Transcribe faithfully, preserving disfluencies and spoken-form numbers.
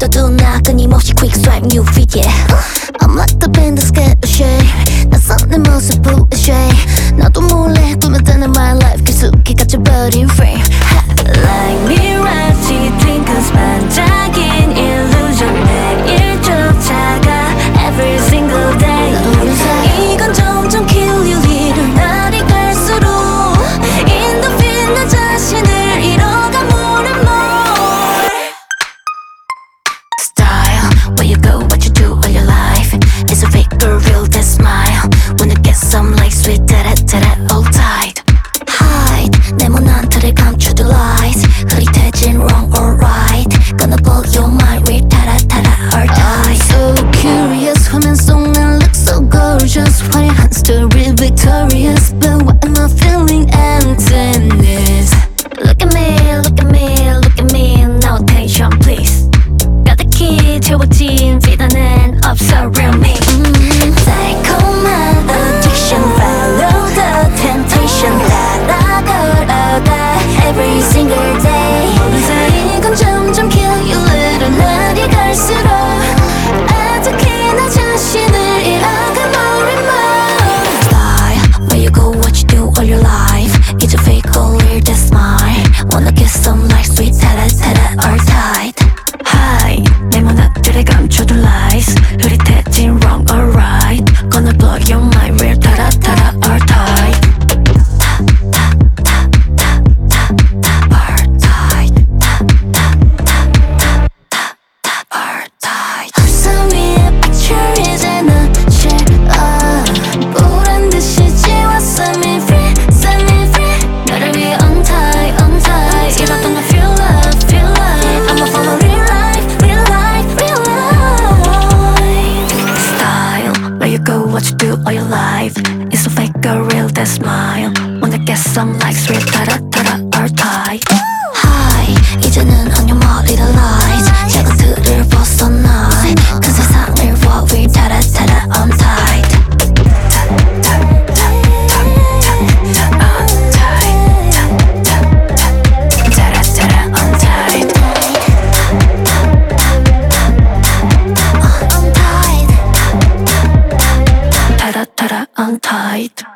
떠도나 끊임없이 quick swipe new feed yeah I'm like the band that's get a shade 낯선 내 모습 부어줘 너도 몰래 꾸몄다는 my life 계속해 갇혀버린 frame Like mirage twinkles 반짝인 illusion 매일 쫓아가 every single day 이건 점점 kill you little 날이 갈수록 in the field 나 자신을 잃어가 more and more Style, where you go, what you do all your life Is a fake or real, that smile Wanna get some like sweet 따라 all tight Hide, 네모난 틀을 감춰도 lies 흐릿해진 wrong or right Gonna blow your mind with 타라 타라 or die I'm so curious 화면 속 난 look so gorgeous 화려한 story victorious But why am I feeling emptiness Look at me, look at me, look at me No attention please Got the key 채워진 비단은 없어 real me mm. 달콤한 addiction follow the temptation 따라 걸어가 every single day 이건 점점 kill you little 날이 갈수록 어떻게 나 자신을 잃어가 more and more Style, where you go, what you do all your life It's a fake or real, that smile Wanna get some like sweet 타라 타라 or tight High 네모난 틀을 감춰도 lies 흐릿해진 wrong or right Gonna blow your mind real 타라 타라 or tight 헐선 위에 picture 이제 너지 oh. 보란 듯이 지워 set me free, set me free 너를 위해 untie, untie 이러던 나 feel love, feel love I'ma follow real life, real life, real life Style, where you go, what you do all your life It's a fake or real, that smile Wanna get some likes real 타라 타라 or tight Hi, 이제는 on your more little lies 작은 틀을 벗어나 큰 세상을 walk with 타라 타라 untied 타라 타라 untied